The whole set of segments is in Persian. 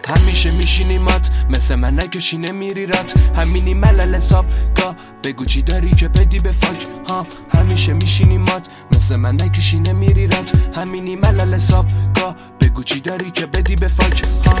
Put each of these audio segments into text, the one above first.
همیشه میشینیمات مثل من نکشی نمیری رات. همینی ملل حساب گاه بگو چی داری که بدی به فاک ها. همیشه میشینیمات مثل من نکشی نمیری رات. همینی ملل حساب گاه بگو چی داری که بدی به فاک ها.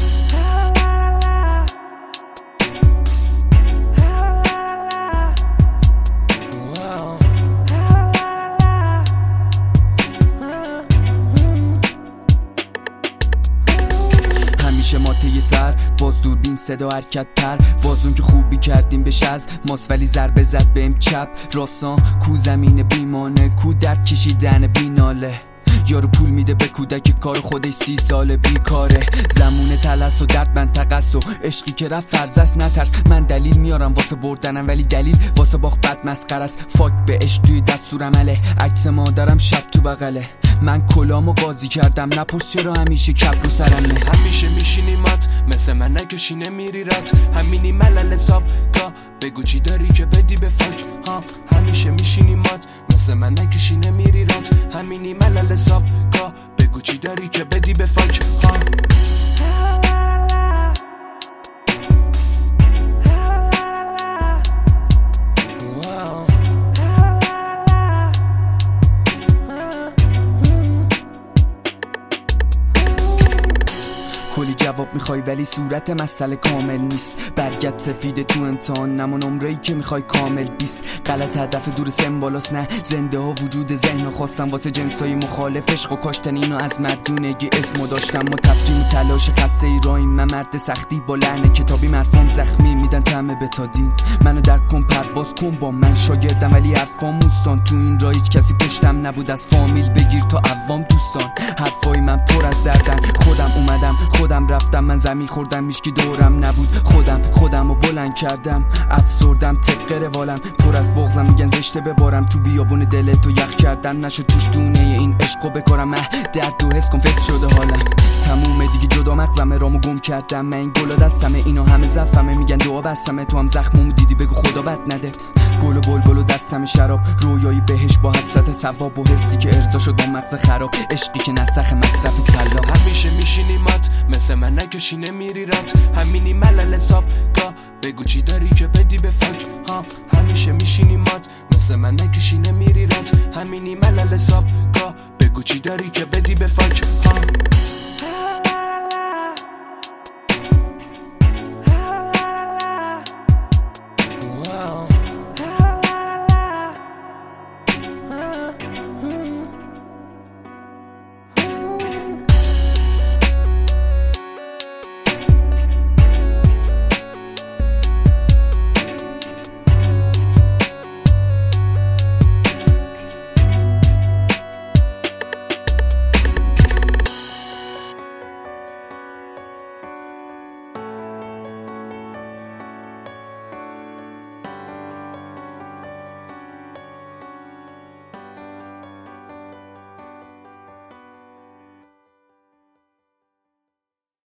همیشه ما طی سر باز دوربین صدا حرکت تر. بازون که خوبی کردیم بهش از ماست ولی ضربه زد بهم چپ راستان. کو زمین بیمانه کو درد کشیدن بیناله. یارو پول میده به کودک کار خودش 30 ساله بیکاره. زمونه تلس و درد منطقس و عشقی که رفت فرض است نترس. من دلیل میارم واسه بردنم ولی دلیل واسه باخت بد مسخره است. فاک به عشق توی دستورمله. عکس مادرم شب تو بغله. من کلامو قاضی کردم نپرس چرا همیشه کپ رو سرمه. همیشه میشینیمات مثل من نکشی نمیری رات. همینی ملل حساب گاه بگو چی داری که بدی به فاک ها. همیشه میشینیمات مثل من نکشی نمیری رات. همینی ملل حساب گاه بگو چی داری که بدی به فاک ها. کلی جواب میخوای ولی صورت مسئله کامل نیست. برگت سفیده تو امتحان نما نمره‌ای که میخوای کامل بیست. غلط هدف دور سمبالاس نه زنده ها وجود ذهن خواستم واسه جنسای مخالف عشق و کاشتن اینو از مردونگی اسمو داشتم. ما تفکیم تلاش خسته ایراییم. من مرد سختی با لحن کتابی مرفام زخمی میدن طعم بتادین. منو درک کن پرواز کن با من شاگردم ولی حرفام موستان. تو این راه هیچ کسی پشتم نبود از فامیل بگیر تا عوام دوستان. حرفای من پر از دردن خودم اومدم خودم رفتم. من زمین خوردم میشکی دورم نبود. خودم رو بلند کردم افسردم طبق روالم. پر از بغضم میگن زشته ببارم تو بیابون دلتو یخ کردم. نشد توش دونه این عشقو بکارم. درد و حس کن فس شده حالم تمومه دیگه جدا مغزمه رامو گم کردم. من این گلا دستمه اینا همه زفمه. میگن دعا بستمه تو هم زخممو دیدی بگو خدا بد نده. گل و بلبل و دستم شراب رویایی بهش با حسرت ثواب و حسی که ارضا شد با مغز خراب. عشقی که نسخ مصرف طلا. همیشه میشینیمات مثل من نکشی نمیری رات. همینی ملل حساب گاه بگو چی داری که بدی به فاک ها. همیشه میشینیمات مثل من نکشی نمیری رات. همینی ملل حساب گاه بگو چی داری که بدی به فاک ها.